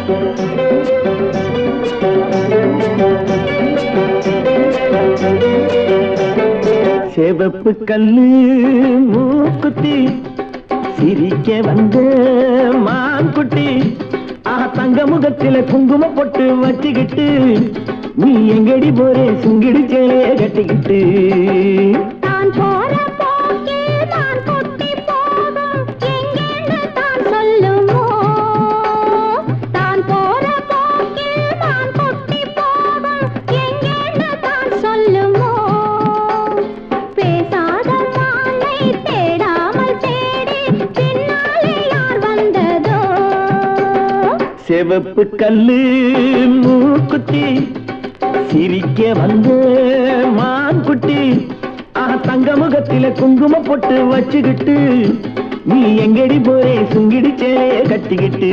செவப்பு கல்லு மூக்குத்தி சிரிக்க வந்த மான்குட்டி தங்க முகத்தில குங்கும பொட்டு வச்சுக்கிட்டு நீ எங்கடி போறே சுங்கிடு சேலைய கட்டிக்கிட்டு நான் போற போக்கில் நான் குட்டி போகும் எங்கேன்னு தான் சொல்லுமோ நான் போற போக்கில் நான் குட்டி போகும் எங்கேன்னு தான் சொல்லுமோ பேசாத மாலை தேடாமல் தேடி பின்னாலே யார் வந்ததோ செவப்பு கல்லு மூக்குத்தி சிரிக்க வந்த மான்குட்டி தங்க முகத்தில குங்கும பொட்டு வச்சுக்கிட்டு நீ எங்கடி போறே சுங்கிடு சேலைய கட்டிக்கிட்டு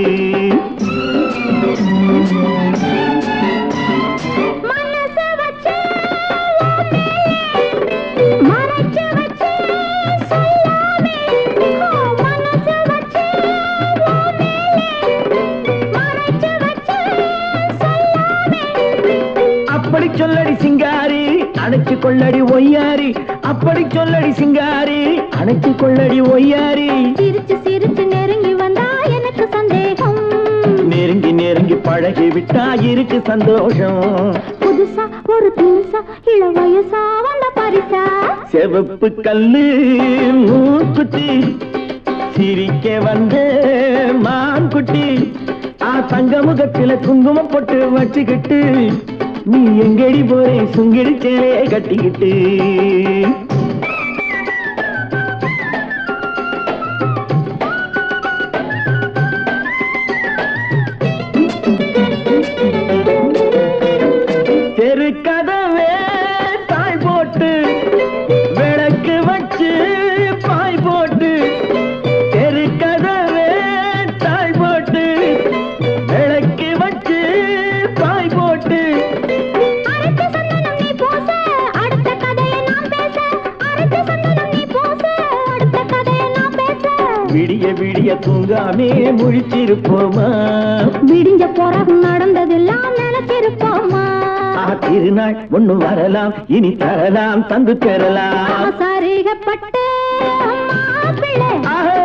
அப்படி சொல்லடி சிங்காரி அணைச்சு கொள்ளடி ஒய்யாரி அப்படி சொல்லடி சிங்காரி அணைச்சு கொள்ளடி ஒய்யாரி சிரிச்சு சிரிச்சு நெருங்கி வந்தா எனக்கு சந்தேகம் நெருங்கி நெருங்கி பழகி விட்டா இருக்கு சந்தோஷம் புதுசா ஒரு தினுசா இள வயசா வந்த பரிசா செவப்பு கல்லு மூக்குத்தி சிரிக்க வந்த மான்குட்டி தங்க முகத்தில குங்குமம் போட்டு வச்சுக்கிட்டு நீ எங்கடி போறே சுங்கிடி சேலைய கட்டிக்கிட்டு தெரு கதவே தாய் போட்டு விளக்கு வச்சு பாய் போட்டு தெரு கதவே தாய் போட்டு விளக்கு வச்சு பாய் போட்டு விடிய விடிய தூங்காமே முழிச்சிருப்போமா விடிஞ்ச பிறகு நடந்ததெல்லாம் நினைச்சிருப்போமா திருநாள் ஒண்ணு வரலாம் இனி தரலாம் தந்து பெறலாம் சரிகப்பட்டு மாப்பிள்ளை